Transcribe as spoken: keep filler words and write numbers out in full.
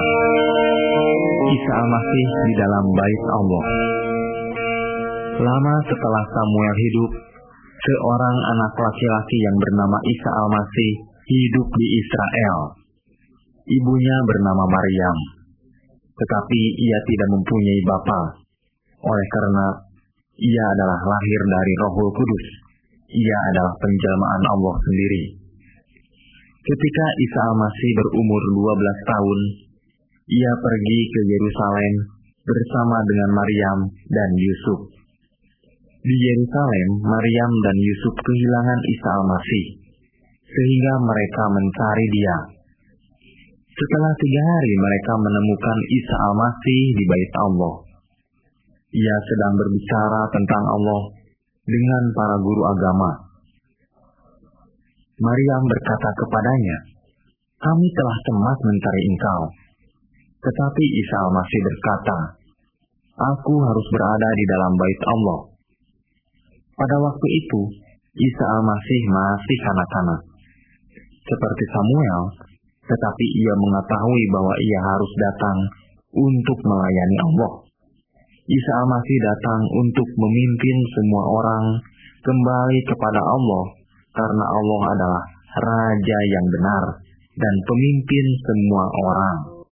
Isa Al-Masih di dalam Bait Allah. Lama setelah Samuel hidup, seorang anak laki-laki yang bernama Isa Al-Masih hidup di Israel. Ibunya bernama Maryam, tetapi ia tidak mempunyai bapa, oleh karena ia adalah lahir dari Rohul Kudus. Ia adalah penjelmaan Allah sendiri. Ketika Isa Al-Masih berumur dua belas tahun, ia pergi ke Yerusalem bersama dengan Maryam dan Yusuf. Di Yerusalem, Maryam dan Yusuf kehilangan Isa Al-Masih, sehingga mereka mencari dia. Setelah tiga hari mereka menemukan Isa Al-Masih di Bait Allah. Ia sedang berbicara tentang Allah dengan para guru agama. Maryam berkata kepadanya, "Kami telah cemas mencari engkau." Tetapi Isa Al-Masih berkata, "Aku harus berada di dalam Bait Allah." Pada waktu itu, Isa Al-Masih masih kanak-kanak, seperti Samuel, tetapi ia mengetahui bahwa ia harus datang untuk melayani Allah. Isa Al-Masih datang untuk memimpin semua orang kembali kepada Allah, karena Allah adalah Raja yang benar dan pemimpin semua orang.